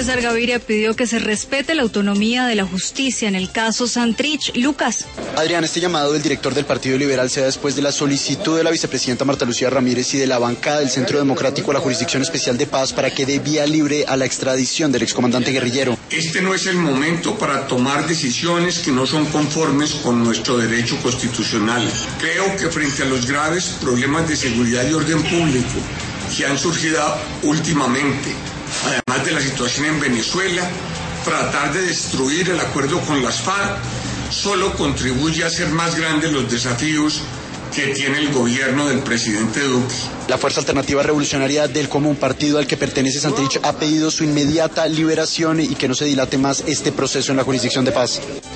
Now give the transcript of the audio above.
César Gaviria pidió que se respete la autonomía de la justicia en el caso Santrich. Lucas. Adrián, este llamado del director del Partido Liberal se da después de la solicitud de la vicepresidenta Marta Lucía Ramírez y de la bancada del Centro Democrático a la Jurisdicción Especial de Paz para que dé vía libre a la extradición del excomandante guerrillero. Este no es el momento para tomar decisiones que no son conformes con nuestro derecho constitucional. Creo que frente a los graves problemas de seguridad y orden público que han surgido últimamente, además de la situación en Venezuela, tratar de destruir el acuerdo con las FARC solo contribuye a hacer más grandes los desafíos que tiene el gobierno del presidente Duque. La Fuerza Alternativa Revolucionaria del Común, partido al que pertenece Santrich, ha pedido su inmediata liberación y que no se dilate más este proceso en la Jurisdicción de Paz.